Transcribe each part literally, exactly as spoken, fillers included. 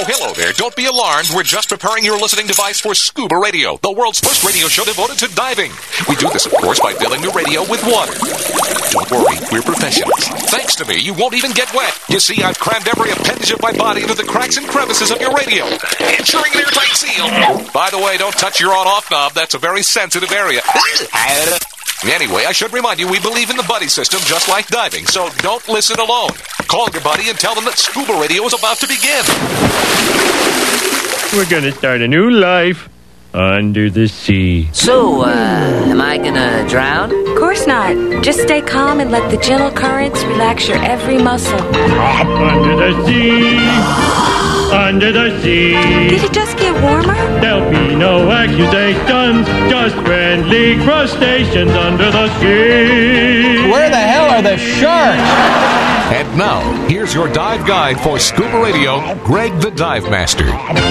hello there. Don't be alarmed. We're just preparing your listening device for Scuba Radio, the world's first radio show devoted to diving. We do this, of course, by filling the radio with water. Don't worry, we're professionals. Thanks to me, you won't even get wet. You see, I've crammed every appendage of my body into the cracks and crevices of your radio, ensuring an airtight seal. By the way, don't touch your on-off knob. That's a very sensitive area. Anyway, I should remind you, we believe in the buddy system just like diving, so don't listen alone. Call your buddy and tell them that Scuba Radio is about to begin. We're going to start a new life under the sea. So, uh, am I gonna drown? Of course not. Just stay calm and let the gentle currents relax your every muscle. Under the sea, under the sea. Did it just get warmer? There'll be no accusations, just friendly crustaceans under the sea. Where the hell are the sharks? And now, here's your dive guide for Scuba Radio, Greg the Dive Master.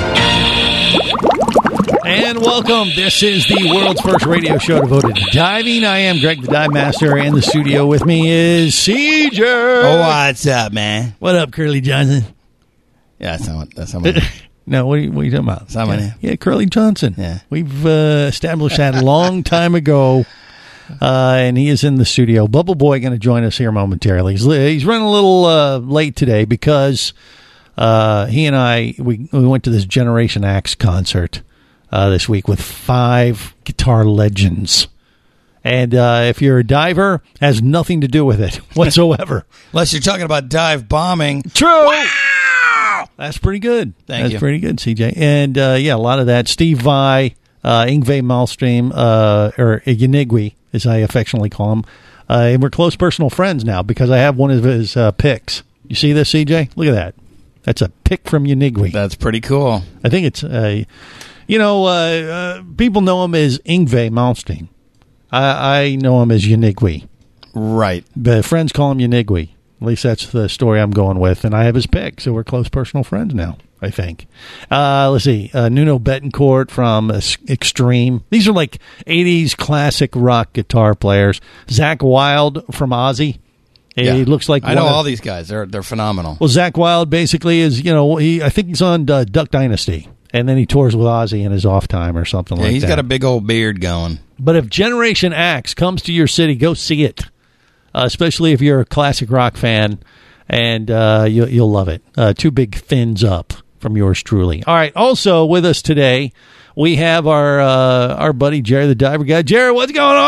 And welcome. This is the world's first radio show devoted to diving. I am Greg the Dive Master, and the studio with me is C J. Oh, what's up, man? What up, Curly Johnson? Yeah, that's not, that's not my name. No, what are, you, what are you talking about? That's not my yeah, name. yeah, Curly Johnson. Yeah. We've uh, established that a long time ago, uh, and he is in the studio. Bubble Boy going to join us here momentarily. He's, he's running a little uh, late today because uh, he and I, we, we went to this Generation Axe concert Uh, this week with five guitar legends. And uh, if you're a diver, has nothing to do with it whatsoever. Unless you're talking about dive bombing. True. Wow! That's pretty good. Thank That's you. pretty good, C J. And, uh, yeah, a lot of that. Steve Vai, uh, Yngwie Malmsteen, uh, or Yanigwi, as I affectionately call him. Uh, and we're close personal friends now because I have one of his uh, picks. You see this, C J? Look at that. That's a pick from Yanigwi. That's pretty cool. I think it's... Uh, You know, uh, uh, people know him as Yngwie Malmsteen. I, I know him as Yanigwi. Right. But friends call him Yanigwi. At least that's the story I'm going with. And I have his pick, so we're close personal friends now, I think. Uh, let's see. Uh, Nuno Betancourt from uh, Extreme. These are like eighties classic rock guitar players. Zach Wilde from Ozzy. Yeah. He looks like I know one all of, these guys. They're they're phenomenal. Well, Zach Wilde basically is, you know, he I think he's on uh, Duck Dynasty. And then he tours with Ozzy in his off time or something Yeah, like he's that. got a big old beard going. But if Generation Axe comes to your city, go see it. Uh, especially if you're a classic rock fan, and uh, you, you'll love it. Uh, two big fins up from yours truly. All right. Also with us today, we have our uh, our buddy Jerry the Diver Guy. Jerry, what's going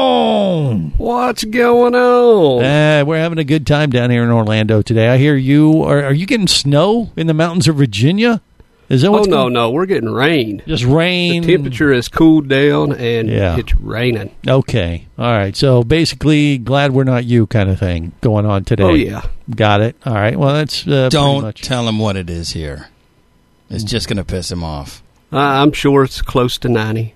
on? What's going on? Uh, we're having a good time down here in Orlando today. I hear you are. Are you getting snow in the mountains of Virginia? Is that Oh, what's no, going- no. We're getting rain. Just rain. The temperature has cooled down, and Yeah. it's raining. Okay. All right. So basically, glad we're not you kind of thing going on today. Oh, yeah. Got it. All right. Well, that's uh, pretty Don't much. tell him what it is here. It's just going to piss him off. Uh, I'm sure it's close to ninety.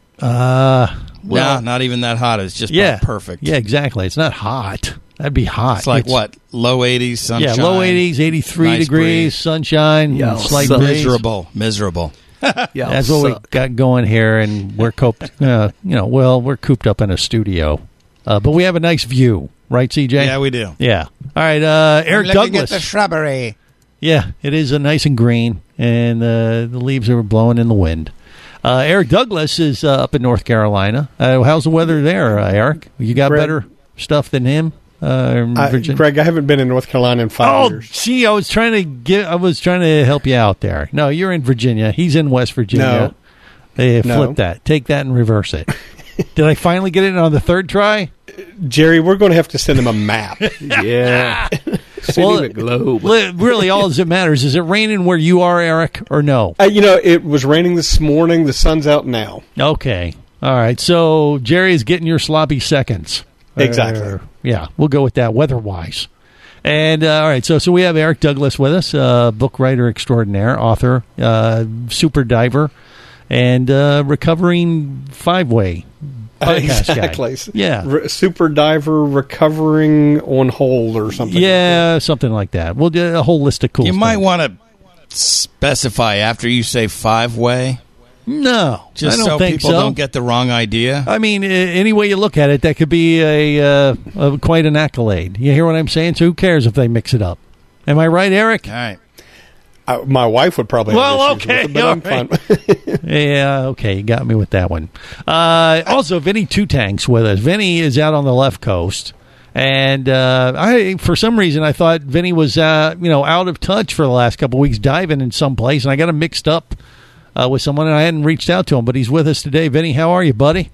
Uh, Well, no, not even that hot. It's just yeah. perfect. Yeah, exactly. It's not hot. That'd be hot. It's like what? Low eighties, sunshine. Yeah, low eighties, eighty-three nice degrees, breeze. sunshine, Yeah, slight sun- breeze. Miserable. Miserable. Yeah, That's what we got going here, and we're coped. Uh, you know, well, we're cooped up in a studio, uh, but we have a nice view, right, C J? Yeah, we do. Yeah. All right, uh, Eric I'm looking Douglas. at the shrubbery. Yeah, it is a nice and green, and uh, the leaves are blowing in the wind. Uh, Eric Douglas is uh, up in North Carolina. Uh, how's the weather there, uh, Eric? You got Greg. better stuff than him, uh, in I, Virginia? Greg, I haven't been in North Carolina in five Oh, years. see, I was trying to get. I was trying to help you out there. No, you're in Virginia. He's in West Virginia. No. Hey, No. flip that. Take that and reverse it. Did I finally get it on the third try? Jerry, we're going to have to send him a map. Yeah. Send Well, him a globe. Li- Really, all that matters is it raining where you are, Eric, or no? uh, you know, it was raining this morning. The sun's out now. Okay. All right. So Jerry's getting your sloppy seconds. Exactly. Uh, yeah, we'll go with that weather-wise. And, uh, all right, so so we have Eric Douglas with us, uh, book writer extraordinaire, author, uh, super diver, and uh, recovering five-way podcast guy. exactly. Yeah. Re- super diver recovering on hold or something. Yeah, something like that. We'll do a whole list of cool You stuff. might want to specify after you say five-way, No, just I don't so think people so. don't get the wrong idea. I mean, uh, any way you look at it, that could be a, uh, a quite an accolade. You hear what I'm saying? So who cares if they mix it up? Am I right, Eric? All right. I, my wife would probably Well, have issues okay, with it, but all I'm right. fine with it. Yeah, okay, you got me with that one. Uh, also, Vinny Two Tanks with us. Vinny is out on the left coast, and uh, I, for some reason, I thought Vinny was, uh, you know, out of touch for the last couple of weeks, diving in some place, and I got him mixed up uh, with someone, and I hadn't reached out to him, but he's with us today. Vinny, how are you, buddy?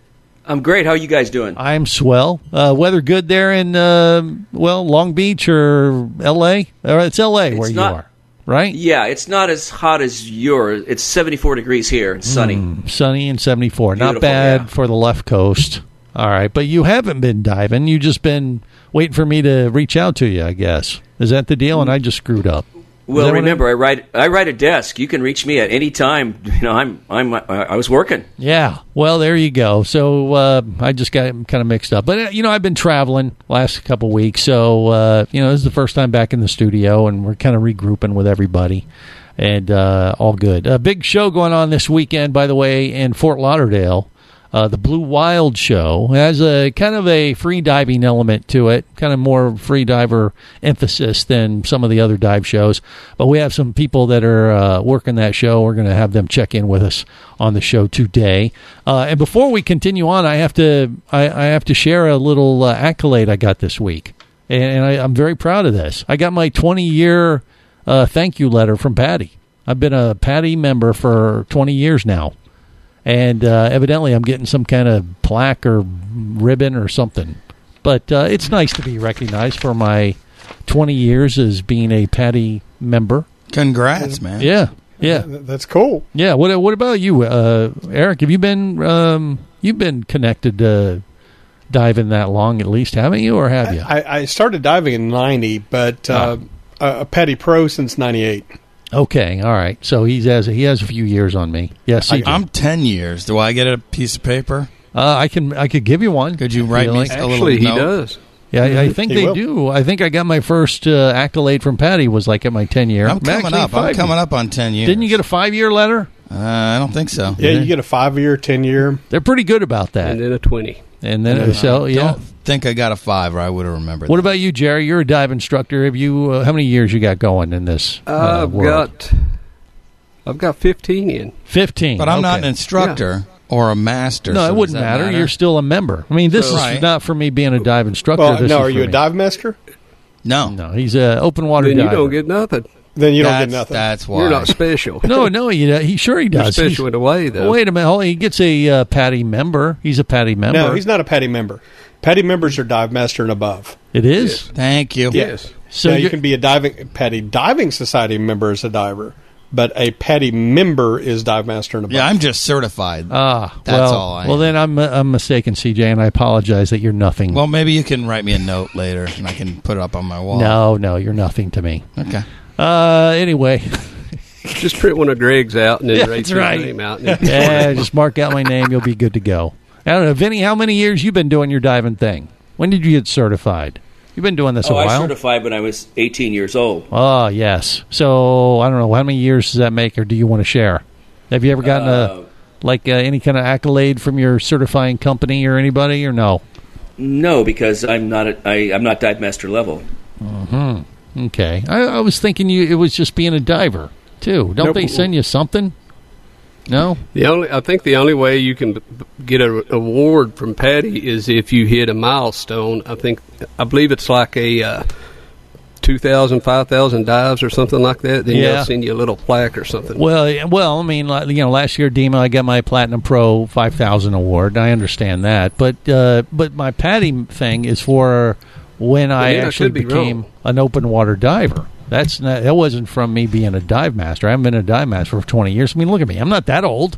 I'm great. How are you guys doing? I'm swell. Uh, weather good there in, uh, well, Long Beach or L A? Or it's L A It's where not- you are, right? Yeah, it's not as hot as yours. It's seventy-four degrees here and sunny. Mm, sunny and seventy-four. Not Beautiful, bad yeah. for the left coast. All right, but you haven't been diving. You just been waiting for me to reach out to you, I guess. Is that the deal? And I just screwed up. Is that Well, what remember, I write I write a desk. You can reach me at any time. You know, I'm I'm I was working. Yeah. Well, there you go. So uh, I just got kind of mixed up. But, uh, you know, I've been traveling last couple weeks. So, uh, you know, this is the first time back in the studio, and we're kind of regrouping with everybody. And uh, all good. A big show going on this weekend, by the way, in Fort Lauderdale. Uh, the Blue Wild Show has a kind of a free diving element to it, kind of more free diver emphasis than some of the other dive shows. But we have some people that are uh, working that show. We're going to have them check in with us on the show today. Uh, and before we continue on, I have to I, I have to share a little uh, accolade I got this week, and I, I'm very proud of this. I got my twenty year uh, thank you letter from Patty. I've been a Patty member for twenty years now. And uh, evidently I'm getting some kind of plaque or ribbon or something. But uh, it's nice to be recognized for my twenty years as being a Patty member. Congrats, man. Yeah, yeah. That's cool. Yeah, what what about you, uh, Eric? Have you been um, you've been connected to diving that long at least, haven't you, or have you? I, I started diving in ninety, but uh, Oh. a Patty Pro since ninety-eight. Okay, all right. So he's has he has a few years on me. Yes, I, I'm ten years. Do I get a piece of paper? Uh, I can I could give you one. Could you write You me like- a little Actually, he note? does. Yeah, I, I think He they will. do. I think I got my first uh, accolade from Patty was like at my ten year. I'm coming Actually, up. I'm five coming year. up on ten years. Didn't you get a five year letter? Uh, I don't think so. Yeah, you get a five-year, ten-year. They're pretty good about that. And then a twenty. And then Uh, so yeah. Don't think I got a five, or I would have remembered. What that. about you, Jerry? You're a dive instructor. Have you? Uh, how many years you got going in this? Uh, I've world? got I've got fifteen in. fifteen. But I'm not Okay. an instructor or a master. No, so it does wouldn't that matter. You're still a member. I mean, this So- is Right. not for me being a dive instructor. Well, this no, is are for you a me. dive master? No, No, he's a open water Then you diver. don't get nothing. Then you don't that's, get nothing. That's why. You're not special. no, no, he, he sure he You're does. special He's- in a way, though. Wait a minute. Hold on. He gets a uh, Patty member. He's a Patty member. No, he's not a Patty member. Patty members are dive master and above. It is. Thank you. Yes. So now, you you're- can be a diving Patty Diving Society member as a diver, but a Patty member is dive master and above. Yeah, I'm just certified. Ah, That's well, all I Well, am. then I'm I'm mistaken, C J, and I apologize that you're nothing. Well, maybe you can write me a note later, and I can put it up on my wall. no, no, you're nothing to me. Okay. Uh, anyway, Just print one of Greg's out and then Yeah, write that's your right. name out. And then yeah, just mark out my name. You'll be good to go. I don't know, Vinny. How many years you been doing your diving thing? When did you get certified? You've been doing this Oh, a I while. certified when I was eighteen years old. Oh, yes. So I don't know how many years does that make, or do you want to share? Have you ever gotten Uh, a like uh, any kind of accolade from your certifying company or anybody, or no? No, because I'm not a, I, I'm not dive master level. Mm-hmm. Okay. I, I was thinking you it was just being a diver too. Don't Nope. they send you something? No. The only, I think the only way you can b- get an award from Patty is if you hit a milestone. I think, I believe it's like a uh, two thousand, five thousand dives or something like that. Then Yeah. they'll send you a little plaque or something. Well, yeah, well, I mean, like, you know, last year, Dima, I got my Platinum Pro five thousand award. I understand that, but uh, but my Patty thing is for when I yeah, I actually could be became wrong. an open water diver. That's not, that wasn't from me being a dive master. I haven't been a dive master for twenty years. I mean, look at me. I'm not that old.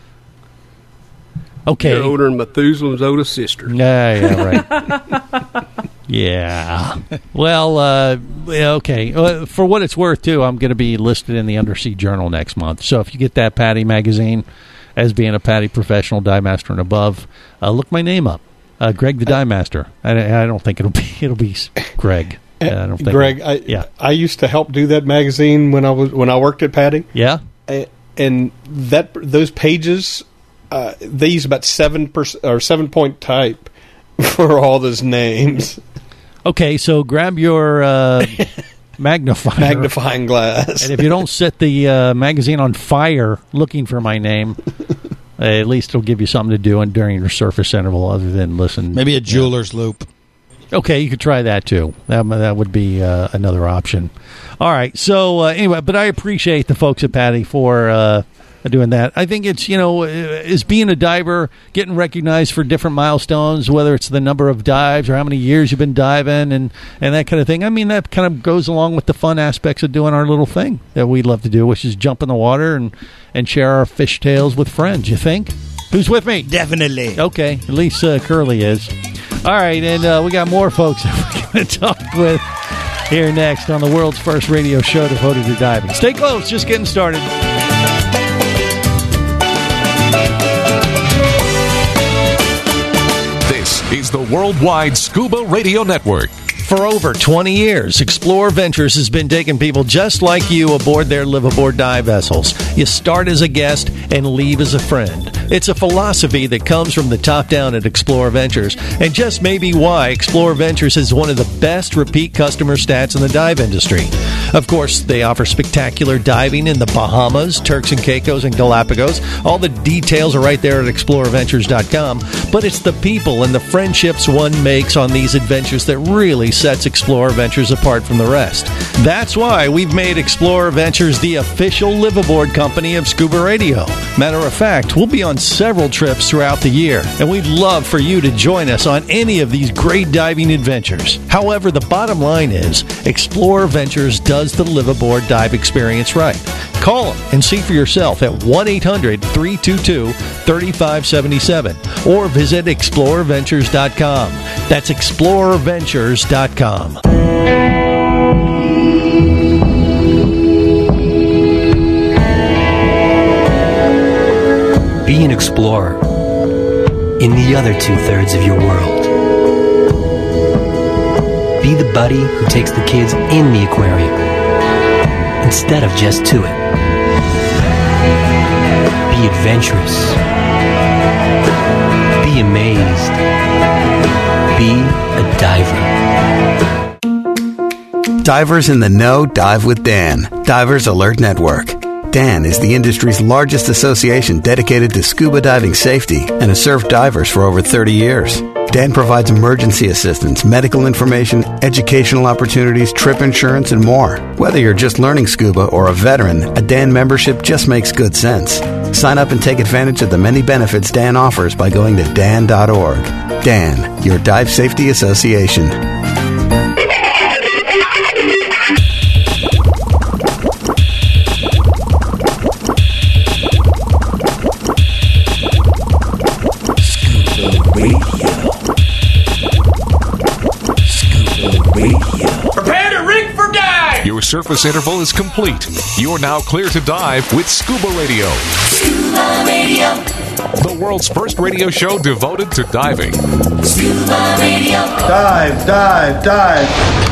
Okay. You're older than Methuselah's oldest sister. Yeah, yeah, right. yeah. Well, uh, yeah, okay. Uh, for what it's worth, too, I'm going to be listed in the Undersea Journal next month. So if you get that Patty magazine as being a Patty professional dive master and above, uh, look my name up, uh, Greg the Dive Master. I, I don't think it'll be it'll be Greg. I don't think Greg, I, yeah, I used to help do that magazine when I was when I worked at Patty. yeah. A- and that those pages, uh, they use about seven percent or seven point type for all those names. Okay, so grab your uh, magnifier. Magnifying glass. And if you don't set the uh, magazine on fire looking for my name, uh, at least it'll give you something to do and during your surface interval other than listen. Maybe a jeweler's yeah. loop. Okay, you could try that too. That that would be uh, another option. All right. So uh, anyway, but I appreciate the folks at Patty for uh, doing that. I think it's, you know, is being a diver, getting recognized for different milestones, whether it's the number of dives or how many years you've been diving and, and that kind of thing. I mean, that kind of goes along with the fun aspects of doing our little thing that we love to do, which is jump in the water and, and share our fish tales with friends, you think? Who's with me? Definitely. Okay, at least uh, Curly is. All right, and uh, we got more folks that we're going to talk with here next on the world's first radio show devoted to diving. Stay close, just getting started. This is the Worldwide Scuba Radio Network. For over twenty years, Explorer Ventures has been taking people just like you aboard their live-aboard dive vessels. You start as a guest and leave as a friend. It's a philosophy that comes from the top down at Explorer Ventures, and just may be why Explorer Ventures is one of the best repeat customer stats in the dive industry. Of course, they offer spectacular diving in the Bahamas, Turks and Caicos, and Galapagos. All the details are right there at explorer ventures dot com, but it's the people and the friendships one makes on these adventures that really sets Explorer Ventures apart from the rest. That's why we've made Explorer Ventures the official live-aboard company of Scuba Radio. Matter of fact, we'll be on several trips throughout the year, and we'd love for you to join us on any of these great diving adventures. However, the bottom line is, Explorer Ventures does the live-aboard dive experience right. Call them and see for yourself at one eight hundred three two two three five seven seven or visit explorer ventures dot com. That's explorer ventures dot com. Be an explorer in the other two-thirds of your world. Be the buddy who takes the kids in the aquarium instead of just to it. Be adventurous. Be amazed. Be a diver. Divers in the know dive with Dan, Divers Alert Network. Dan is the industry's largest association dedicated to scuba diving safety and has served divers for over thirty years. Dan provides emergency assistance, medical information, educational opportunities, trip insurance, and more. Whether you're just learning scuba or a veteran, a Dan membership just makes good sense. Sign up and take advantage of the many benefits Dan offers by going to dan dot org. Dan, your dive safety association. Your surface interval is complete. You're now clear to dive with Scuba Radio. Scuba Radio. The world's first radio show devoted to diving. Scuba Radio. Dive, dive, dive.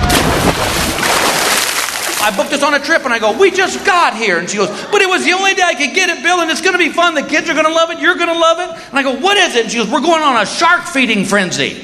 I booked us on a trip and I go, we just got here. And she goes, but it was the only day I could get it, Bill, and it's going to be fun. The kids are going to love it. You're going to love it. And I go, what is it? And she goes, we're going on a shark feeding frenzy.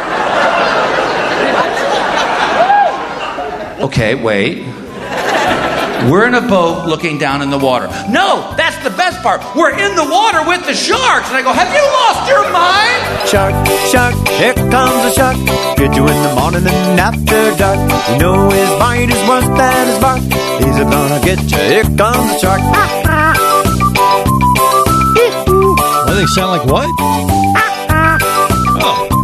Okay, wait. We're in a boat looking down in the water. No, that's the best part. We're in the water with the sharks. And I go, have you lost your mind? Shark, shark, here comes a shark. Get you in the morning and after dark. You know his bite is worse than his bark. These are gonna get you. Here comes a shark. Well, they sound like what? Oh.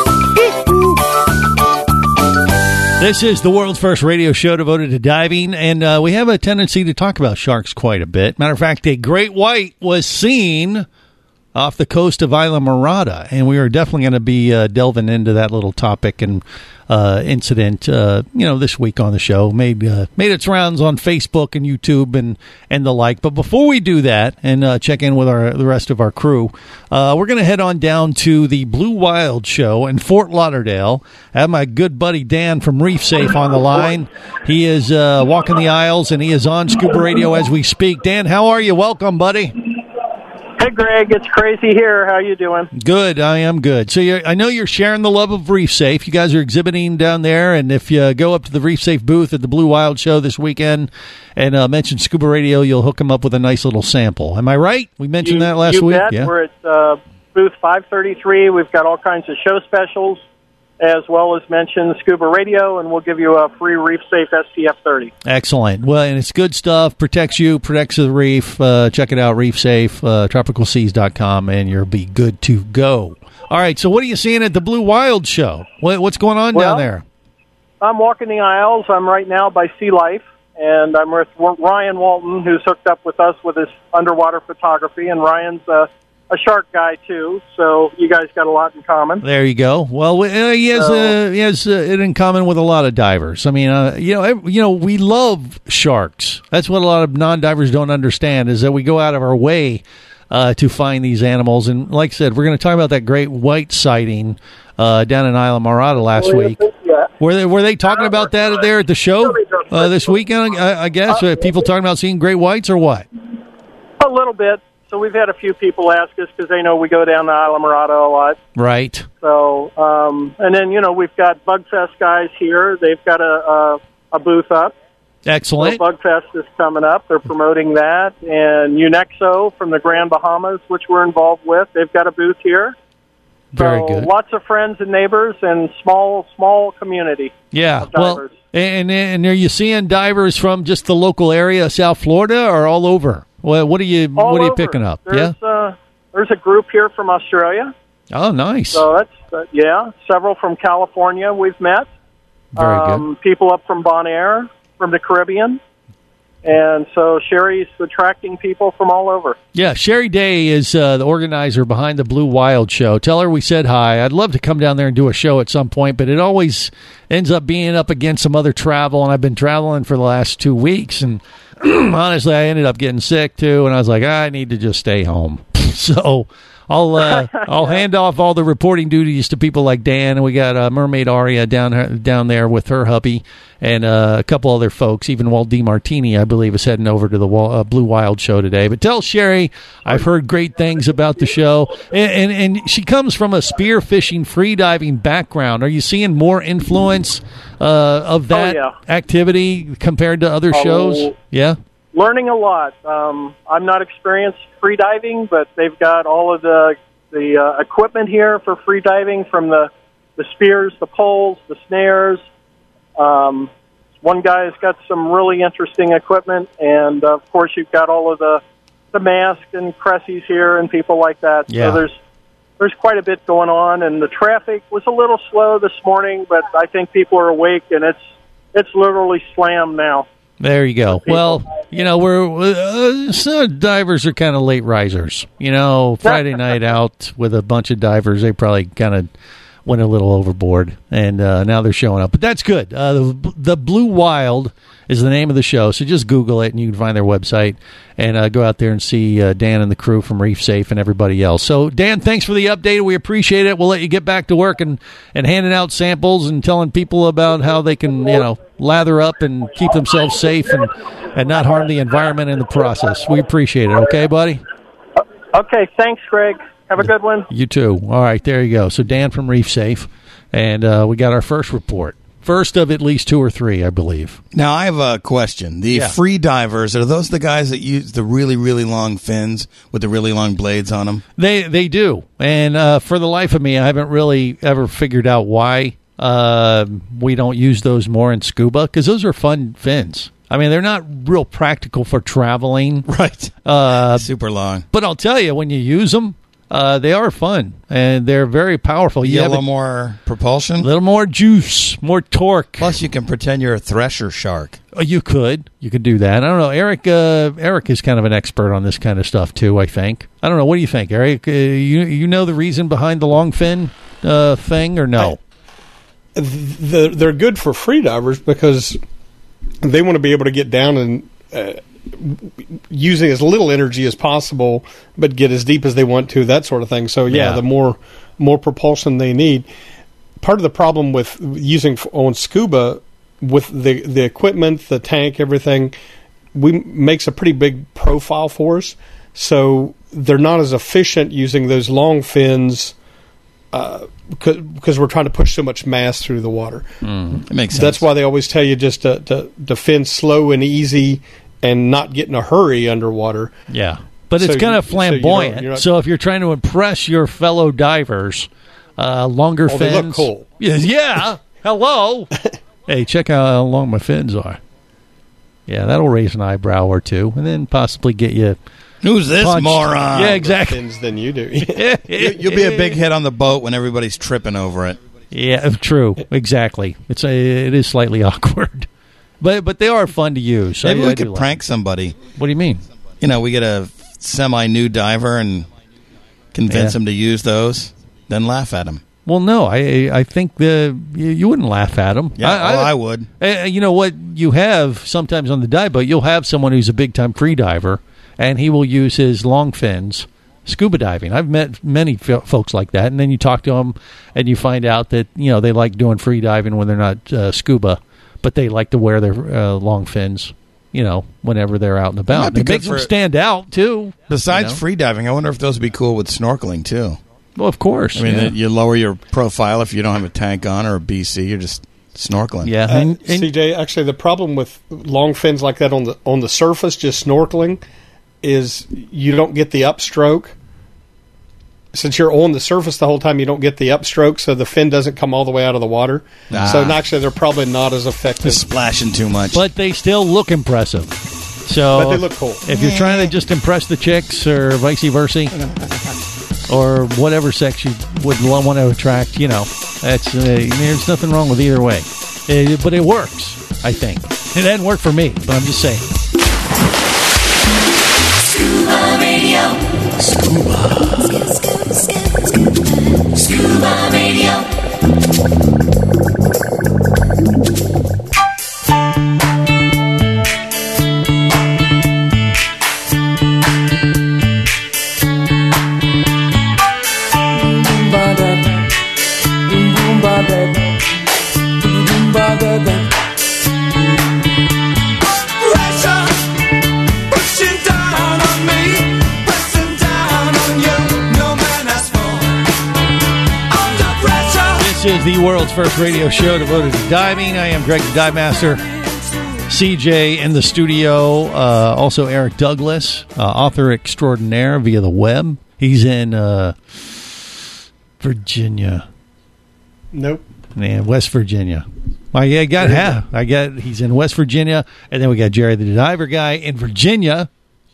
This is the world's first radio show devoted to diving, and uh, we have a tendency to talk about sharks quite a bit. Matter of fact, a great white was seen off the coast of Isla Morada, and we are definitely going to be uh, delving into that little topic and uh, incident, uh, you know, this week on the show. Made uh, made its rounds on Facebook and YouTube and, and the like. But before we do that and uh, check in with our the rest of our crew, uh, we're going to head on down to the Blue Wild show in Fort Lauderdale. I have my good buddy Dan from Reef Safe on the line. He is uh, walking the aisles, and he is on Scuba Radio as we speak. Dan, how are you? Welcome, buddy. Hey, Greg, it's Crazy here. How you doing? Good, I am good. So you're, I know you're sharing the love of Reef Safe. You guys are exhibiting down there, and if you go up to the Reef Safe booth at the Blue Wild Show this weekend and uh, mention Scuba Radio, you'll hook them up with a nice little sample. Am I right? We mentioned you, that last you week. Bet. Yeah, we're at uh, booth five thirty-three. We've got all kinds of show specials, as well as mention Scuba Radio, and we'll give you a free Reef Safe S P F thirty. Excellent. Well, and it's good stuff. Protects you, protects the reef. Uh, check it out, Reef Safe, uh, tropical seas dot com, and you'll be good to go. All right, so what are you seeing at the Blue Wild Show? What, what's going on well, down there? I'm walking the aisles. I'm right now by Sea Life, and I'm with Ryan Walton, who's hooked up with us with his underwater photography, and Ryan's uh, a shark guy, too, so you guys got a lot in common. There you go. Well, uh, he has, uh, he has uh, it in common with a lot of divers. I mean, uh, you know, every, you know, we love sharks. That's what a lot of non-divers don't understand, is that we go out of our way uh, to find these animals. And like I said, we're going to talk about that great white sighting uh, down in Isla Morada last week. Yeah. Were they, were they talking about that there at the show uh, this weekend, I, I guess? Uh, people talking about seeing great whites or what? A little bit. So we've had a few people ask us because they know we go down to Isla Morada a lot. Right. So, um, and then, you know, we've got Bugfest guys here. They've got a, a, a booth up. Excellent. So Bugfest is coming up. They're promoting that. And Unexo from the Grand Bahamas, which we're involved with, they've got a booth here. Very so good. Lots of friends and neighbors and small, small community. Yeah. Of divers. Well, and, and are you seeing divers from just the local area, South Florida, or all over? Well, what are you All what are you over. picking up? There's, yeah. Uh, there's a group here from Australia. Oh, nice. So that's uh, yeah. Several from California we've met. Very um, good. People up from Bonaire, from the Caribbean, and so Sherry's attracting people from all over. Yeah, Sherry Day is uh, the organizer behind the Blue Wild Show. Tell her we said hi. I'd love to come down there and do a show at some point, but it always ends up being up against some other travel, and I've been traveling for the last two weeks, and honestly, I ended up getting sick too, and I was like, I need to just stay home. So I'll uh, I'll hand off all the reporting duties to people like Dan, and we got uh, Mermaid Aria down her, down there with her hubby, and uh, a couple other folks. Even Walt DiMartini, I believe, is heading over to the uh, Blue Wild Show today. But tell Sherry I've heard great things about the show, and, and and she comes from a spearfishing, freediving background. Are you seeing more influence uh, of that oh, yeah. activity compared to other Oh, shows? Yeah. Learning a lot. Um, I'm not experienced free diving, but they've got all of the the uh, equipment here for free diving, from the the spears, the poles, the snares. Um, one guy's got some really interesting equipment, and uh, of course you've got all of the the mask and Cressies here and people like that. Yeah. So there's there's quite a bit going on, and the traffic was a little slow this morning, but I think people are awake, and it's it's literally slammed now. There you go. Well, you know, we're uh, some divers are kind of late risers. You know, Friday night out with a bunch of divers, they probably kind of went a little overboard, and uh, now they're showing up. But that's good. Uh, the, the Blue Wild is the name of the show, so just Google it, and you can find their website, and uh, go out there and see uh, Dan and the crew from Reef Safe and everybody else. So, Dan, thanks for the update. We appreciate it. We'll let you get back to work and, and handing out samples and telling people about how they can, you know, lather up and keep themselves safe and, and not harm the environment in the process. We appreciate it. Okay, buddy? Okay, thanks, Greg. Have a good one. You too. All right, there you go. So Dan from Reef Safe, and uh, we got our first report. First of at least two or three, I believe. Now, I have a question. The Yeah. free divers, are those the guys that use the really, really long fins with the really long blades on them? They they do, and uh, for the life of me, I haven't really ever figured out why uh, we don't use those more in scuba, because those are fun fins. I mean, they're not real practical for traveling. Right. Uh, Super long. but I'll tell you, when you use them, uh, they are fun, and they're very powerful. You You get a have little more propulsion? a little more juice, more torque. Plus, you can pretend you're a thresher shark. Oh, you could. You could do that. I don't know. Eric uh, Eric is kind of an expert on this kind of stuff, too, I think. I don't know. What do you think, Eric? Uh, you you know the reason behind the long fin uh, thing, or no? I, the, they're good for freedivers because they want to be able to get down and uh, using as little energy as possible, but get as deep as they want to, that sort of thing. So, yeah, Yeah. the more more propulsion they need. Part of the problem with using f- on scuba, with the the equipment, the tank, everything, we makes a pretty big profile for us. So they're not as efficient using those long fins uh, because we're trying to push so much mass through the water. Mm, it makes sense. That's why they always tell you just to, to, to fin slow and easy and not get in a hurry underwater. Yeah. But So it's kind you- of so you don't- flamboyant. you're not- So if you're trying to impress your fellow divers, uh, longer Oh, fins. they look cool. Yeah. yeah. Hello. Hey, check out how long my fins are. Yeah, that'll raise an eyebrow or two, and then possibly get you. Who's this punched. moron? Yeah, exactly. Fins than you do. You- You'll be a big hit on the boat when everybody's tripping over it. Yeah, true. Exactly. It's a, it is slightly awkward, but but they are fun to use. Maybe I, we I do could like prank somebody. What do you mean? You know, we get a semi-new diver and convince Yeah. him to use those, then laugh at him. Well, no, I I think the you, you wouldn't laugh at them. Yeah, I, well, I would. Uh, you know what you have sometimes on the dive boat, you'll have someone who's a big time free diver, and he will use his long fins scuba diving. I've met many f- folks like that, and then you talk to them, and you find out that you know they like doing free diving when they're not uh, scuba, but they like to wear their uh, long fins. You know, whenever they're out and about, Might be it good makes them for- stand out too. Besides you know? free diving, I wonder if those would be cool with snorkeling too. Well, of course. I mean, yeah. you lower your profile if you don't have a tank on or a B C. You're just snorkeling. Yeah, Uh, and, and C J, actually, the problem with long fins like that on the on the surface, just snorkeling, is you don't get the upstroke. Since you're on the surface the whole time, you don't get the upstroke, so the fin doesn't come all the way out of the water. Ah. So actually, they're probably not as effective. Just splashing too much. but they still look impressive. So, But they look cool. If you're trying to just impress the chicks or vice versa, or whatever sex you would lo- want to attract, you know, that's uh, there's nothing wrong with either way. Uh, but it works, I think. It hadn't worked for me, but I'm just saying. Scuba Radio. Scuba. Scuba Radio. This is the world's first radio show devoted to diving. I am Greg the Dive Master. C J in the studio. Uh, also Eric Douglas, uh, author extraordinaire via the web. He's in uh, Virginia. Nope. Yeah, West Virginia. I, I got half. I got. He's in West Virginia, and then we got Jerry the Diver guy in Virginia,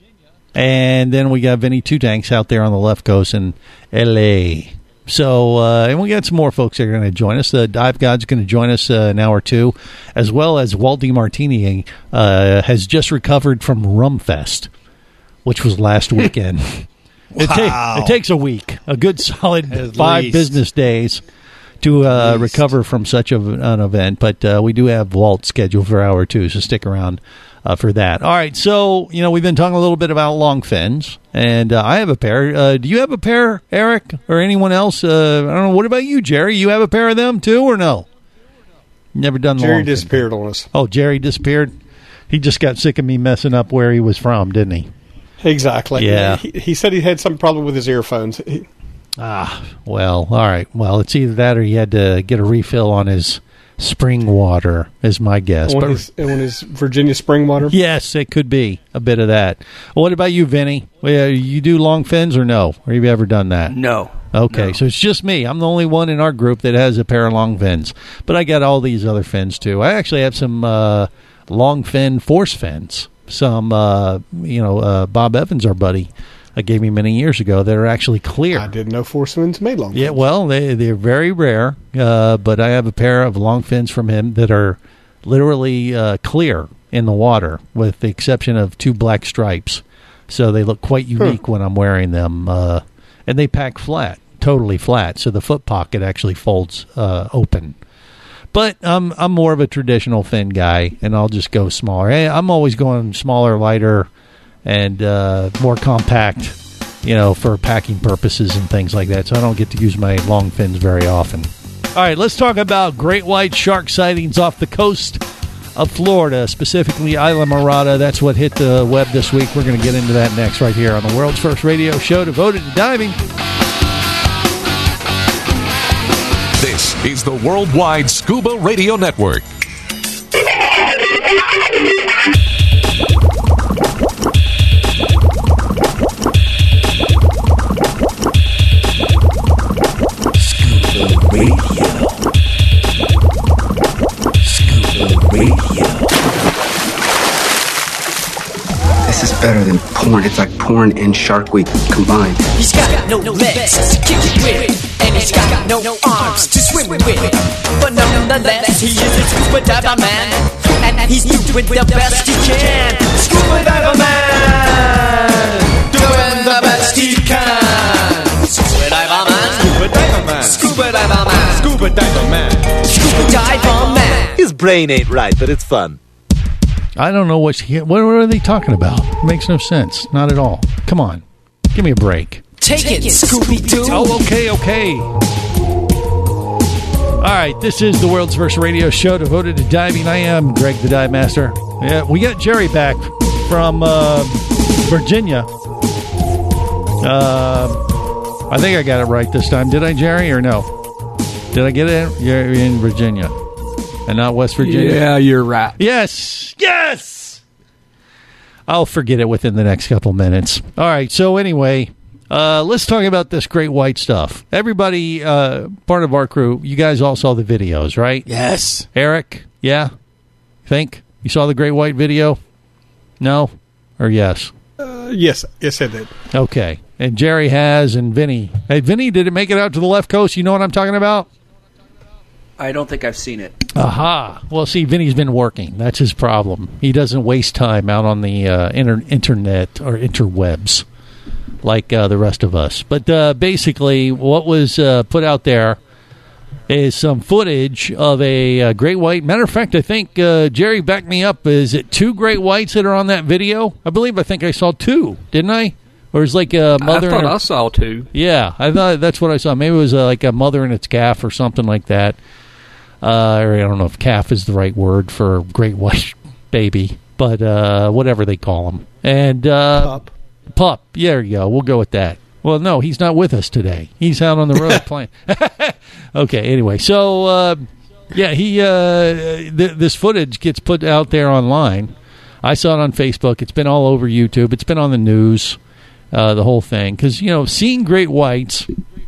and then we got Vinny Two Tanks out there on the left coast in L A. So, uh, and we got some more folks that are going to join us. The Dive God's going to join us uh, an hour or two, as well as Walt DiMartini uh, has just recovered from Rumfest, which was last weekend. It, ta- Wow. it takes a week, a good solid At five least. business days to uh, recover from such of an event. But uh, we do have Walt scheduled for hour two, so stick around uh, for that. All right, so, you know, we've been talking a little bit about long fins, and uh, I have a pair. Uh, do you have a pair, Eric, or anyone else? Uh, I don't know. What about you, Jerry? You have a pair of them, too, or no? Never done the Jerry long fin. disappeared on us. Oh, Jerry disappeared? He just got sick of me messing up where he was from, didn't he? Exactly. Yeah. He, he said he had some problem with his earphones. He, Ah, well, all right. Well, it's either that or he had to get a refill on his spring water, is my guess. on, But his, on his Virginia spring water. yes, it could be a bit of that. What about you, Vinny? Well, you do long fins or no? Or have you ever done that? No. Okay, so it's just me. I'm the only one in our group that has a pair of long fins. But I got all these other fins, too. I actually have some uh, long fin force fins. Some, uh, you know, uh, Bob Evans, our buddy, uh, gave me many years ago that are actually clear. I didn't know force fins made long fins. Yeah, well, they, they're very rare, uh, but I have a pair of long fins from him that are literally uh, clear in the water, with the exception of two black stripes. So they look quite unique when I'm wearing them. Uh, and they pack flat, totally flat, so the foot pocket actually folds uh, open. But um, I'm more of a traditional fin guy, and I'll just go smaller. Hey, I'm always going smaller, lighter, and uh, more compact, you know, for packing purposes and things like that. So I don't get to use my long fins very often. All right, let's talk about great white shark sightings off the coast of Florida, specifically Isla Mirada. That's what hit the web this week. We're going to get into that next right here on the world's first radio show devoted to diving. This is the Worldwide Scuba Radio Network. Radio. Scuba Radio. This is better than porn. It's like porn and Shark Week combined. He's got no legs to kick it with, and he's got no arms to swim with. But nonetheless, he is a scuba diver man, and he's doing the best he can. Scuba diver man, doing the best he can. Scuba diver man, scuba diver man, scuba diver man, scuba diver man, scuba diver man. His brain ain't right, but it's fun. I don't know what, what what are they talking about. Makes no sense. Not at all. Come on. Give me a break. Take it, Scooby-Doo. Oh, okay, okay. All right, this is the world's first radio show devoted to diving. I am Greg the Dive Master. Yeah, we got Jerry back from uh, Virginia. Uh, I think I got it right this time. Did I, Jerry, or no? Did I get it? You're in Virginia and not West Virginia? Yeah, you're right. Yes, yes! I'll forget it within the next couple minutes. All right, so anyway, uh, let's talk about this great white stuff. Everybody, uh, part of our crew, you guys all saw the videos, right? Yes. Eric, yeah? Think? You saw the great white video? No? Or yes? Uh, yes, yes, I did. Okay. And Jerry has, and Vinny. Hey, Vinny, did it make it out to the left coast? You know what I'm talking about? I don't think I've seen it. Aha. Well, see, Vinny's been working. That's his problem. He doesn't waste time out on the uh, inter- internet or interwebs like uh, the rest of us. But uh, basically, what was uh, put out there is some footage of a uh, great white. Matter of fact, I think, uh, Jerry, back me up. Is it two great whites that are on that video? I believe I think I saw two, didn't I? Or is like a mother? I thought and a, I saw two. Yeah, I thought that's what I saw. Maybe it was uh, like a mother and its calf or something like that. Uh, or I don't know if calf is the right word for great white baby, but uh, whatever they call them. And uh, Pup. Pup. Yeah, there you go. We'll go with that. Well, no, he's not with us today. He's out on the road playing. Okay, anyway. So, uh, yeah, he uh, th- this footage gets put out there online. I saw it on Facebook. It's been all over YouTube. It's been on the news, uh, the whole thing. Because, you know, seeing great whites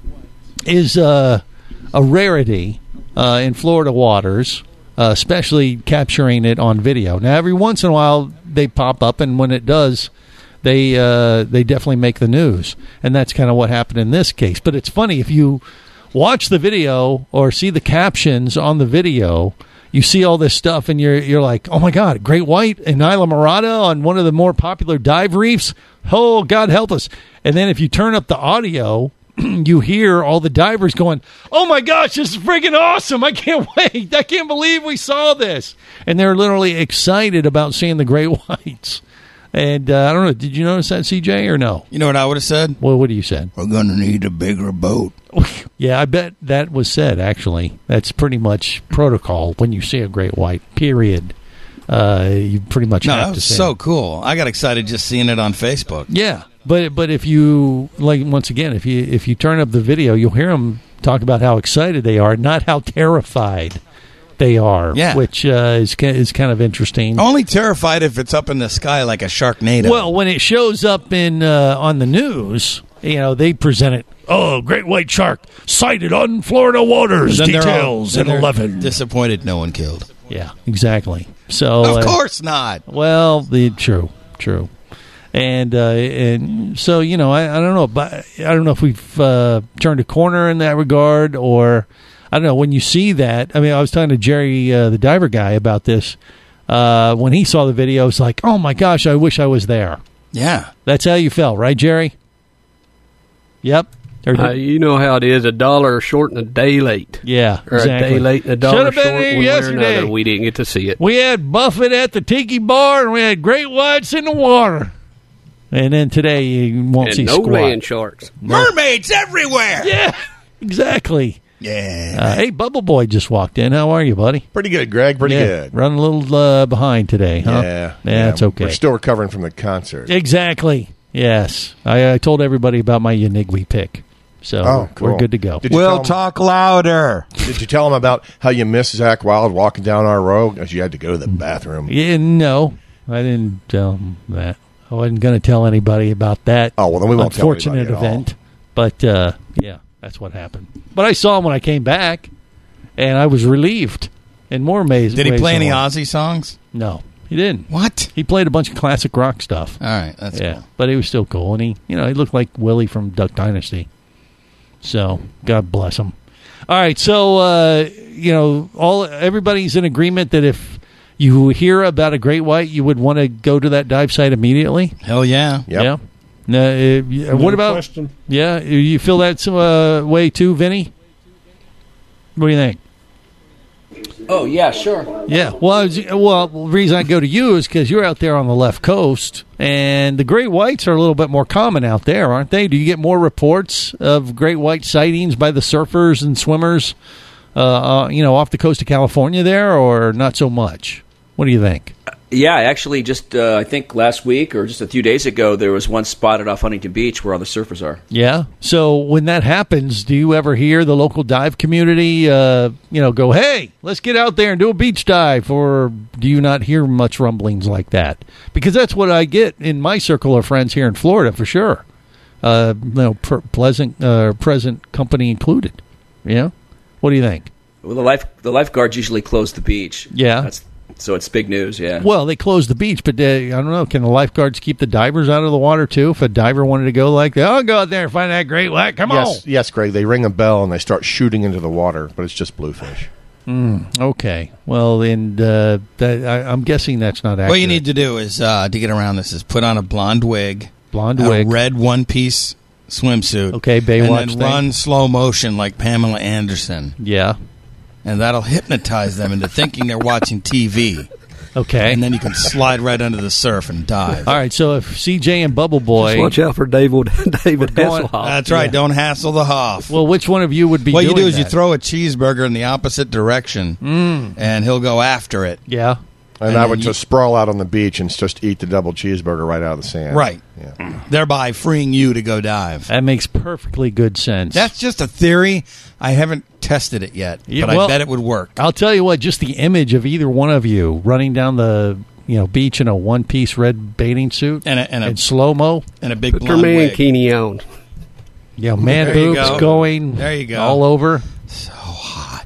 is uh, a rarity. Uh, in Florida waters, uh, especially capturing it on video. Now, every once in a while, they pop up, and when it does, they uh, they definitely make the news. And that's kind of what happened in this case. But it's funny, if you watch the video or see the captions on the video, you see all this stuff, and you're you're like, oh, my God, great white in Isla Mirada on one of the more popular dive reefs? Oh, God help us. And then if you turn up the audio, you hear all the divers going, oh my gosh, this is freaking awesome. I can't wait. I can't believe we saw this. And they're literally excited about seeing the great whites. And uh, I don't know, did you notice that, C J, or no? You know what I would have said? Well, what do you said? We're going to need a bigger boat. Yeah, I bet that was said, actually. That's pretty much protocol when you see a great white, period. Uh, you pretty much no, have that to was say so it. cool. I got excited just seeing it on Facebook. Yeah. But but if you, like, once again, if you if you turn up the video, you'll hear them talk about how excited they are, not how terrified they are, yeah. which uh, is, is kind of interesting. Only terrified if it's up in the sky like a Sharknado. Well, when it shows up in uh, on the news, you know, they present it, oh, great white shark sighted on Florida waters, then details all, at eleven. Disappointed no one killed. Yeah, exactly. So Of uh, course not. Well, the true, true. And uh, and so, you know, I, I don't know, but I don't know if we've uh, turned a corner in that regard, or I don't know. When you see that, I mean, I was talking to Jerry, uh, the diver guy, about this. Uh, when he saw the video, it's like, oh my gosh, I wish I was there. Yeah, that's how you felt, right, Jerry? Yep. Uh, you know how it is, a dollar short and a day late. Yeah, or exactly. a day late and a dollar Should've been short here one way or yesterday. another. We didn't get to see it. We had Buffett at the Tiki Bar, and we had great whites in the water. And then today you won't and see no squat. land sharks. Mermaids everywhere. Yeah, exactly. Yeah. Uh, hey, Bubble Boy just walked in. How are you, buddy? Pretty good, Greg. Pretty Yeah, good. Running a little uh, behind today, huh? Yeah. Yeah, it's okay. We're still recovering from the concert. Exactly. Yes. I, I told everybody about my Yanigwe pick. So Oh, cool. we're good to go. Did you We'll tell 'em- talk louder. Did you tell him about how you missed Zach Wild walking down our road because you had to go to the bathroom? Yeah, no, I didn't tell him that. I wasn't going to tell anybody about that. Oh, well, then we won't tell unfortunate anybody at all. event. But uh, yeah, that's what happened. But I saw him when I came back, and I was relieved and more amazed. Did he ways play than any one. Ozzy songs? No, he didn't. What? He played a bunch of classic rock stuff. All right, that's yeah, cool. but he was still cool, and he, you know, he looked like Willie from Duck Dynasty. So God bless him. All right, so uh, you know, all everybody's in agreement that if you hear about a great white, you would want to go to that dive site immediately. Hell yeah. Yep. Yeah. Now, uh, y- No what about? question. Yeah, you feel that uh, way too, Vinny? What do you think? Oh, yeah, sure. Yeah. Well, I was, well, the reason I go to you is because you're out there on the left coast, and the great whites are a little bit more common out there, aren't they? Do you get more reports of great white sightings by the surfers and swimmers, uh, uh, you know, off the coast of California there, or not so much? What do you think? Yeah, actually, just uh, I think last week or just a few days ago, there was one spotted off Huntington Beach where all the surfers are. Yeah. So when that happens, do you ever hear the local dive community, uh, you know, go, hey, let's get out there and do a beach dive? Or do you not hear much rumblings like that? Because that's what I get in my circle of friends here in Florida, for sure. Uh, you know, per- pleasant, uh, present company included. Yeah. What do you think? Well, the life the lifeguards usually close the beach. Yeah. That's, so it's big news, yeah. Well, they close the beach, but uh, I don't know. Can the lifeguards keep the divers out of the water, too? If a diver wanted to go like that, I'll go out there and find that great white. Come yes, on. Yes, Greg. They ring a bell and they start shooting into the water, but it's just bluefish. Mm, okay. Well, and uh, that, I, I'm guessing that's not accurate. What you need to do is, uh, to get around this, is put on a blonde wig, Blonde a wig. red one-piece swimsuit. Okay, Baywatch and then thing. run slow motion like Pamela Anderson. Yeah. And that'll hypnotize them into thinking they're watching T V. Okay. And then you can slide right under the surf and dive. All right, so if C J and Bubble Boy... Just watch out for David, David Hasselhoff. That's right. Yeah. Don't hassle the Hoff. Well, which one of you would be What doing you do is you that? throw a cheeseburger in the opposite direction, Mm. and he'll go after it. Yeah. And, And I then would you- just sprawl out on the beach and just eat the double cheeseburger right out of the sand. Right. Yeah. Thereby freeing you to go dive. That makes perfectly good sense. That's just a theory. I haven't tested it yet, Yeah, but well, I bet it would work. I'll tell you what, just the image of either one of you running down the you know beach in a one-piece red bathing suit and a, and a, in slow-mo. And a big Put your blonde wig. mankini on. Yeah, man There you boobs go. going There you go. all over. So hot.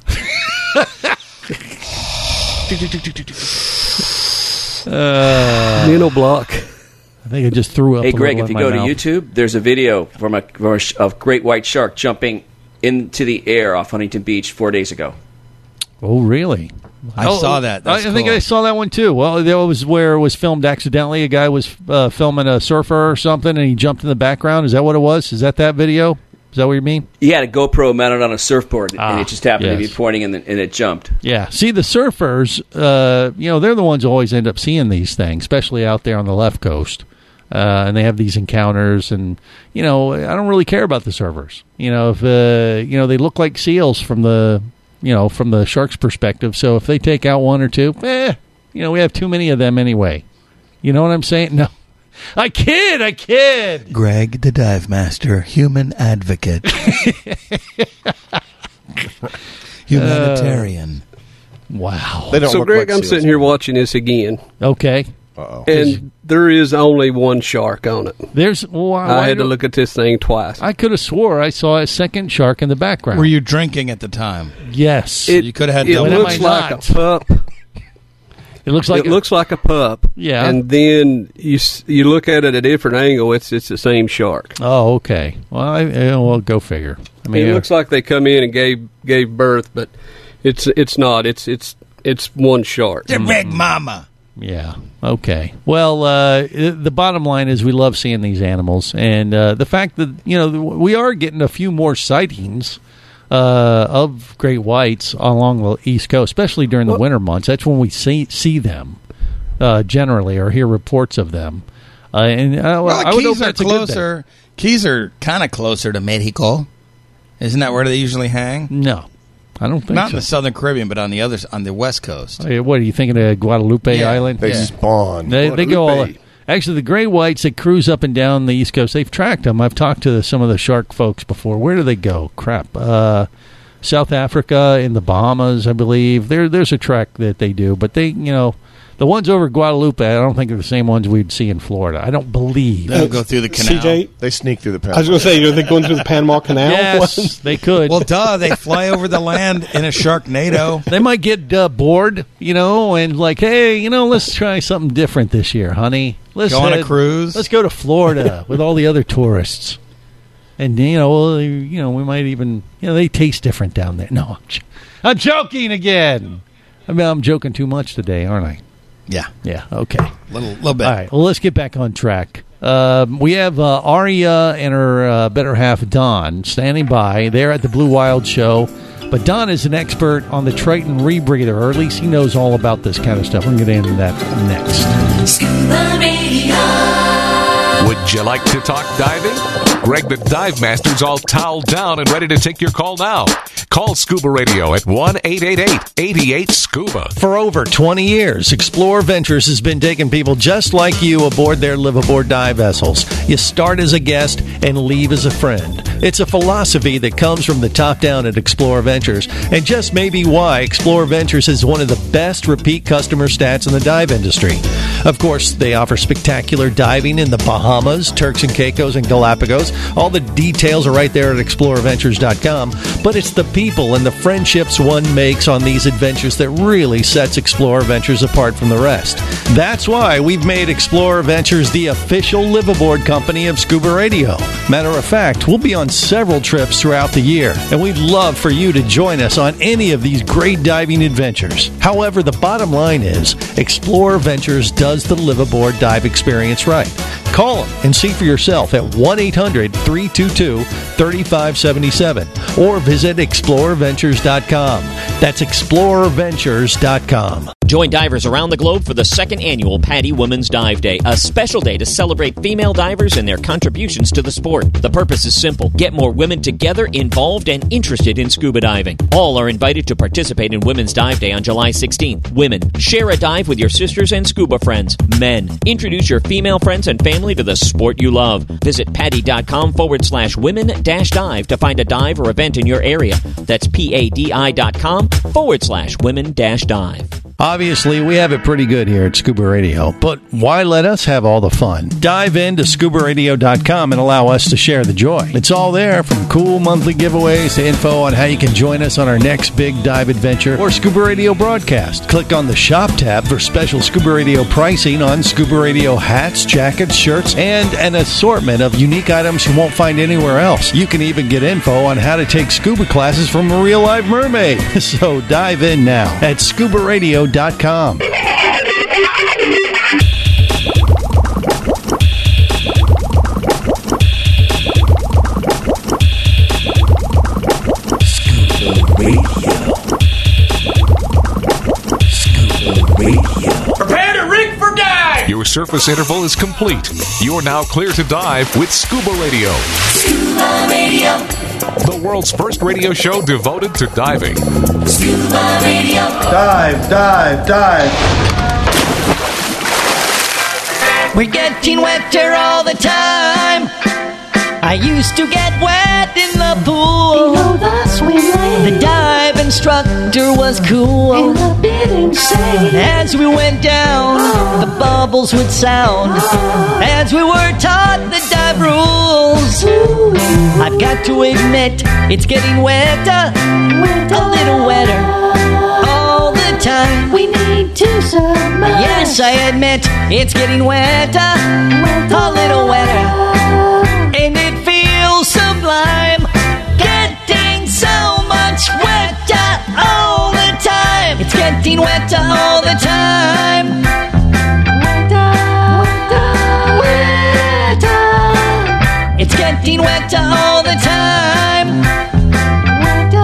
Uh, Mental block. I think I just threw up Hey, a Greg, little if in you my go to mouth. YouTube, there's a video from a, from a sh- of great white shark jumping into the air off Huntington Beach four days ago. Oh, really? I Oh, saw that. I, That's I think cool. I saw that one too. Well, that was where it was filmed accidentally. A guy was uh, filming a surfer or something, and he jumped in the background. Is that what it was? Is that that video? Is that what you mean? He had a GoPro mounted on a surfboard, Ah, and it just happened to yes. be pointing, and, the, and it jumped. Yeah. See, the surfers, uh, you know, they're the ones who always end up seeing these things, especially out there on the left coast. Uh, and they have these encounters, and you know, I don't really care about the surfers. You know, if uh, you know, they look like seals from the, you know, from the shark's perspective. So if they take out one or two, eh, you know, we have too many of them anyway. You know what I'm saying? No, I kid, I kid. Greg, the dive master, human advocate, humanitarian. Wow. They don't So, look Greg, like I'm seals. sitting here watching this again, Okay. Uh-oh. and there is only one shark on it. There's. Why, I why had to do- look at this thing twice. I could have swore I saw a second shark in the background. Were you drinking at the time? Yes. It, You could have had it double. When am looks I like not? a pup. It looks like it a- looks like a pup. Yeah. And then you s- you look at it at a different angle. It's it's the same shark. Oh, okay. Well, I, yeah, well, go figure. I mean, it uh, looks like they come in and gave gave birth, but it's it's not. It's it's it's one shark. The big mama. yeah. Okay. Well, uh, the bottom line is we love seeing these animals, and uh, the fact that you know we are getting a few more sightings uh, of great whites along the East Coast, especially during the winter months. That's when we see see them uh, generally, or hear reports of them. Uh, and uh, Well, I would hope Keys are that's a good thing. closer. Keys are kind of closer to Mexico, Isn't that where they usually hang? No, I don't think Not so. in the Southern Caribbean, but on the other on the West Coast. Hey, what are you thinking of Guadalupe Yeah. Island? They Yeah. spawn. They, they go all. Guadalupe. Actually, the gray whites that cruise up and down the East Coast, they've tracked them. I've talked to some of the shark folks before. Where do they go? Crap. Uh, South Africa, in the Bahamas, I believe. There, there's a trek that they do, but they, you know, the ones over Guadalupe, I don't think are the same ones we'd see in Florida. I don't believe. They'll go through the canal. C J, They sneak through the Panama. I was going to say, are they going through the Panama Canal? Yes, they could. Well, duh, they fly over the land in a Sharknado. They might get uh, bored, you know, and like, hey, you know, let's try something different this year, honey. Let's Go on a head- cruise. Let's go to Florida with all the other tourists, and you know, well, you know, we might even, you know, they taste different down there. No, I'm, j- I'm joking again. I mean, I'm joking too much today, aren't I? Yeah, Yeah. Okay. little little bit. All right. Well, let's get back on track. Um, we have uh, Aria and her uh, better half, Don, standing by. They're at the Blue Wild Show. But Don is an expert on the Triton rebreather, or at least he knows all about this kind of stuff. We're going to get into that next. Scuba Radio. Would you like to talk diving? Greg the Dive Master's all toweled down and ready to take your call now. Call Scuba Radio at one eight eight eight, eight eight, SCUBA. For over twenty years, Explorer Ventures has been taking people just like you aboard their live-aboard dive vessels. You start as a guest and leave as a friend. It's a philosophy that comes from the top down at Explorer Ventures, and just maybe why Explorer Ventures is one of the best repeat customer stats in the dive industry. Of course, they offer spectacular diving in the Bahamas, Turks and Caicos, and Galapagos. All the details are right there at explorer ventures dot com, but it's the people and the friendships one makes on these adventures that really sets Explorer Ventures apart from the rest. That's why we've made Explorer Ventures the official live-aboard company of Scuba Radio. Matter of fact, we'll be on several trips throughout the year, and we'd love for you to join us on any of these great diving adventures. However, the bottom line is, Explorer Ventures does the live-aboard dive experience right. Call them and see for yourself at one eight hundred, three two two, three five seven seven or visit explorer ventures dot com. That's explorer ventures dot com. Join divers around the globe for the second annual Patty Women's Dive Day, a special day to celebrate female divers and their contributions to the sport. The purpose is simple: get more women together, involved, and interested in scuba diving. All are invited to participate in Women's Dive Day on July sixteenth. Women, share a dive with your sisters and scuba friends. Men, introduce your female friends and family to the sport you love. Visit patty.com forward slash women dash dive to find a dive or event in your area. That's P-A-D-I.com forward slash women dash dive. Obviously, we have it pretty good here at Scuba Radio, but why let us have all the fun? Dive into scuba radio dot com and allow us to share the joy. It's all there, from cool monthly giveaways to info on how you can join us on our next big dive adventure or Scuba Radio broadcast. Click on the Shop tab for special Scuba Radio pricing on Scuba Radio hats, jackets, shirts, and an assortment of unique items you won't find anywhere else. You can even get info on how to take scuba classes from a real live mermaid. So dive in now at scuba radio dot com. Prepare to rig for dive! Your surface interval is complete. You're now clear to dive with Scuba Radio. Scuba Radio. The world's first radio show devoted to diving. Scuba Radio. Dive, dive, dive. We're getting wetter all the time. I used to get wet in the pool. Below the swim lane. The dive instructor was cool. And a bit insane. As we went down, oh. the bubbles would sound. Oh. As we were taught the dive rules. Ooh. I've got to admit, it's getting wetter. Wetter. A little wetter. All the time. We need to submerge. Yes, I admit, it's getting wetter. Wetter. A little wetter. And it feels sublime, getting so much wetter all the time. It's getting wetter all the time. Wetter, wetter, wetter. It's getting wetter all the time. Wetter,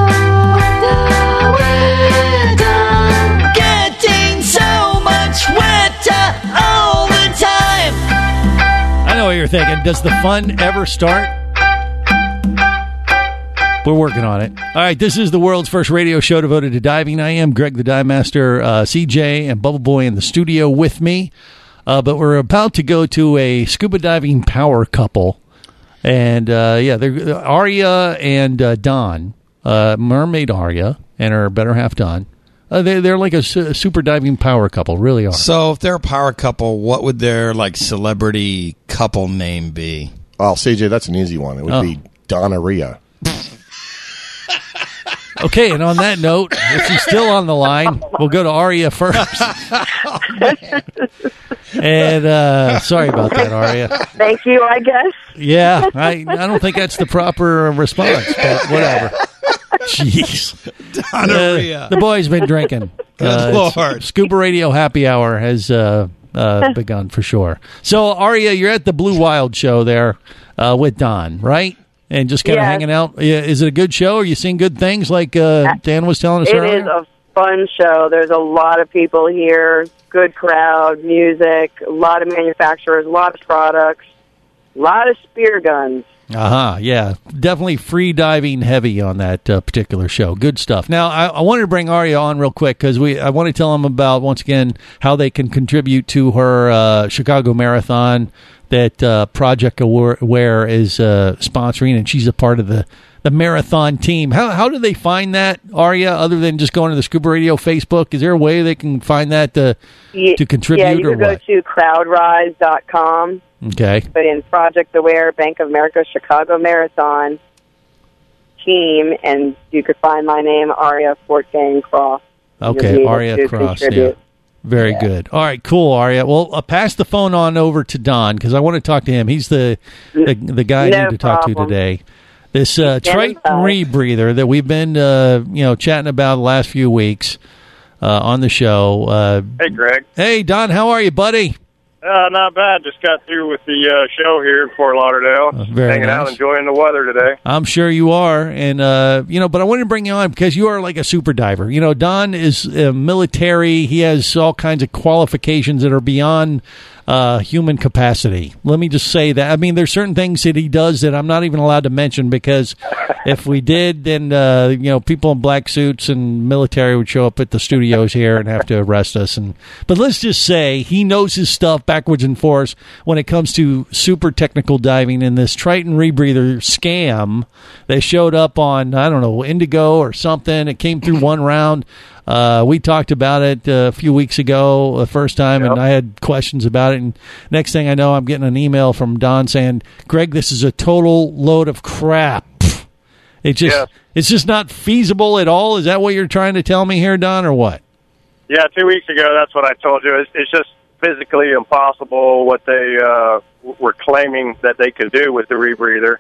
wetter, wetter. Getting so much wetter all the time. I know what you're thinking. Does the fun ever start? We're working on it. All right, this is the world's first radio show devoted to diving. I am Greg the Dive Master, uh, C J and Bubble Boy in the studio with me. Uh, but we're about to go to a scuba diving power couple. And, uh, yeah, they're Aria and uh, Don, uh, Mermaid Aria, and her better half Don. Uh, they, they're like a, su- a super diving power couple, really are. So if they're a power couple, what would their like celebrity couple name be? Oh, C J, that's an easy one. It would Oh. be Donaria. Okay, and on that note, if she's still on the line, we'll go to Aria first. And uh, sorry about that, Aria. Thank you, I guess. Yeah, I I don't think that's the proper response, but whatever. Jeez. Donaria. Uh, the boy's been drinking. Good Uh, it's- Lord. Scuba Radio Happy Hour has uh, uh, begun for sure. So, Aria, you're at the Blue Wild show there uh, with Don, right? And just kind of Yes. hanging out. Yeah, is it a good show? Are you seeing good things like uh, Dan was telling us It earlier? is a fun show. There's a lot of people here, good crowd, music, a lot of manufacturers, a lot of products, a lot of spear guns. Uh-huh, yeah. Definitely free diving heavy on that uh, particular show. Good stuff. Now, I, I wanted to bring Aria on real quick because we I want to tell them about, once again, how they can contribute to her uh, Chicago Marathon that uh, Project Aware is uh, sponsoring, and she's a part of the, the marathon team. How how do they find that, Aria, other than just going to the Scuba Radio Facebook? Is there a way they can find that to, Ye- to contribute Yeah, you or can go what? to crowd rise dot com. Okay. Put in Project Aware, Bank of America, Chicago Marathon team, and you could find my name, Aria Fortgang Cross. You'll be Okay, able Aria to Cross. Yeah. contribute. Very good. All right, cool, Aria. Well, uh, pass the phone on over to Don because I want to talk to him. He's the the, the guy I No need to talk to problem. today. This uh, Stand Triton aside. rebreather that we've been uh, you know chatting about the last few weeks uh, on the show. Uh, Hey, Greg. hey, Don, how are you, buddy? Uh, not bad. Just got through with the uh, show here in Fort Lauderdale. Uh, very Hanging out, nice. enjoying the weather today. I'm sure you are, and uh, you know, but I wanted to bring you on because you are like a super diver. You know, Don is uh, military. He has all kinds of qualifications that are beyond uh, human capacity. Let me just say that. I mean, there's certain things that he does that I'm not even allowed to mention because if we did, then uh, you know, people in black suits and military would show up at the studios here and have to arrest us. And but let's just say he knows his stuff backwards and forwards when it comes to super technical diving. In this Triton rebreather scam, they showed up on I don't know Indigo or something. It came through one round. Uh, we talked about it uh, a few weeks ago, the first time, and I had questions about it. And next thing I know, I'm getting an email from Don saying, "Greg, this is a total load of crap. It just, Yeah. it's just not feasible at all." Is that what you're trying to tell me here, Don, or what? Yeah, two weeks ago, that's what I told you. It's, it's just physically impossible what they uh, were claiming that they could do with the rebreather.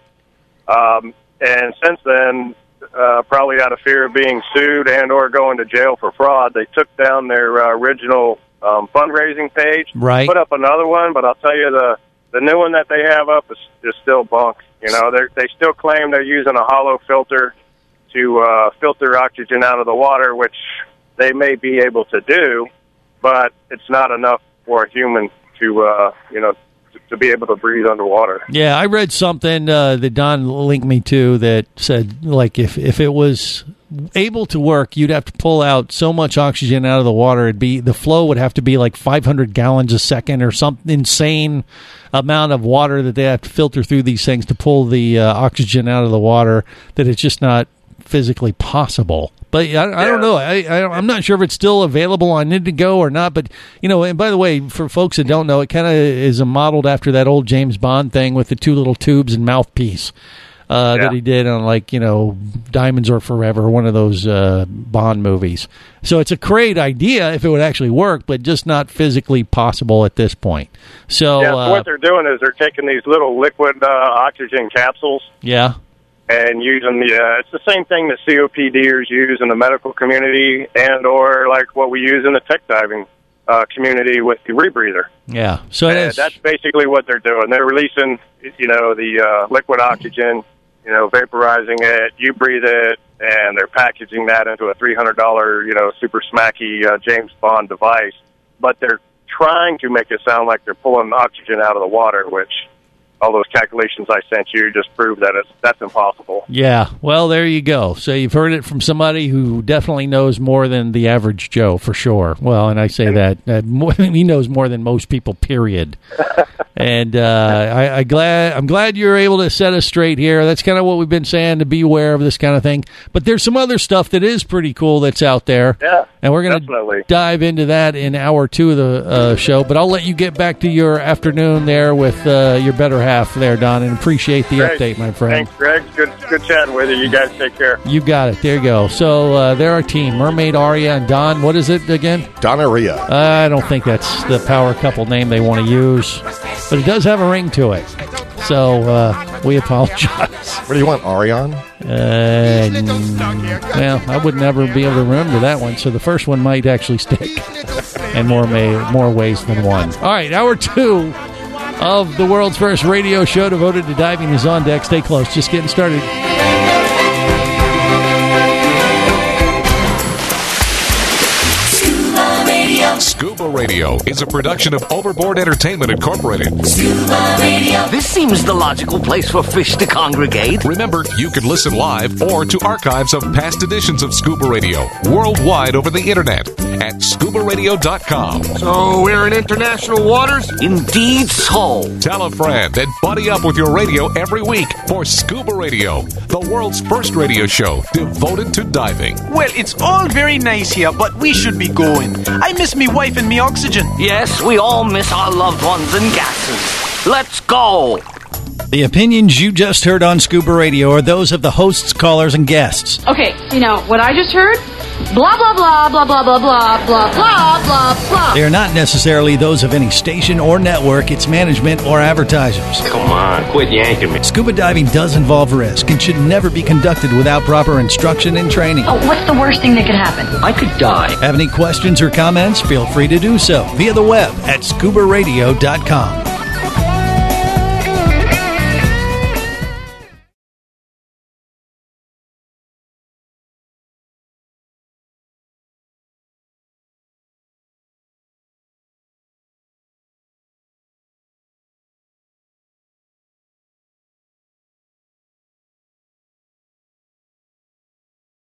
Um, and since then, uh, probably out of fear of being sued and or going to jail for fraud, they took down their uh, original um, fundraising page. Right. Put up another one, but I'll tell you the the new one that they have up is, is still bunk. You know, they they still claim they're using a hollow filter to uh, filter oxygen out of the water, which they may be able to do, but it's not enough for a human to, uh, you know, to, to be able to breathe underwater. Yeah, I read something uh, that Don linked me to that said, like, if, if it was able to work, you'd have to pull out so much oxygen out of the water. It'd be the flow would have to be like five hundred gallons a second or some insane amount of water that they have to filter through these things to pull the uh, oxygen out of the water, that it's just not physically possible. But I, I don't know. I, I, I'm not sure if it's still available on Indigo or not. But, you know, and by the way, for folks that don't know, it kind of is modeled after that old James Bond thing with the two little tubes and mouthpiece uh, Yeah. that he did on, like, you know, Diamonds Are Forever, one of those uh, Bond movies. So it's a great idea if it would actually work, but just not physically possible at this point. So, yeah, so uh, what they're doing is they're taking these little liquid uh, oxygen capsules yeah. and using the, uh, it's the same thing that COPDers use in the medical community and or like what we use in the tech diving uh, community with the rebreather. Yeah. So it And is. that's basically what they're doing. They're releasing, you know, the uh, liquid oxygen, you know, vaporizing it, you breathe it, and they're packaging that into a three hundred dollars, you know, super smacky uh, James Bond device. But they're trying to make it sound like they're pulling oxygen out of the water, which all those calculations I sent you just prove that it's that's impossible. Yeah, well, there you go. So you've heard it from somebody who definitely knows more than the average Joe, for sure. Well, and I say that uh, more, he knows more than most people, period. And uh, I, I glad I'm glad you're able to set us straight here. That's kind of what we've been saying, to be aware of this kind of thing. But there's some other stuff that is pretty cool that's out there. Yeah, and we're going to dive into that in hour two of the uh, show. But I'll let you get back to your afternoon there with uh, your better half there, Don, and appreciate the Greg, update, my friend. Thanks, Greg. Good, good chatting with you. You guys take care. You got it. There you go. So uh, they're our team, Mermaid Aria and Don. What is it again? Donaria. Uh, I don't think that's the power couple name they want to use, but it does have a ring to it. So uh, we apologize. What do you want, Ariane? Uh, well, I would never be able to remember that one, so the first one might actually stick in more, may, more ways than one. All right, hour two of the world's first radio show devoted to diving is on deck. Stay close. Just getting started. Scuba Radio is a production of Overboard Entertainment Incorporated. Scuba Radio. This seems the logical place for fish to congregate. Remember, you can listen live or to archives of past editions of Scuba Radio worldwide over the internet at scuba radio dot com. So we're in international waters? Indeed so. Tell a friend and buddy up with your radio every week for Scuba Radio, the world's first radio show devoted to diving. Well, it's all very nice here, but we should be going. I miss me wife and me oxygen. Yes, we all miss our loved ones and gases. Let's go. The opinions you just heard on Scuba Radio are those of the hosts, callers, and guests. Okay, you know, what I just heard? Blah, blah, blah, blah, blah, blah, blah, blah, blah, blah, blah. They are not necessarily those of any station or network, its management, or advertisers. Come on, quit yanking me. Scuba diving does involve risk and should never be conducted without proper instruction and training. Oh, what's the worst thing that could happen? I could die. Have any questions or comments? Feel free to do so via the web at scuba radio dot com.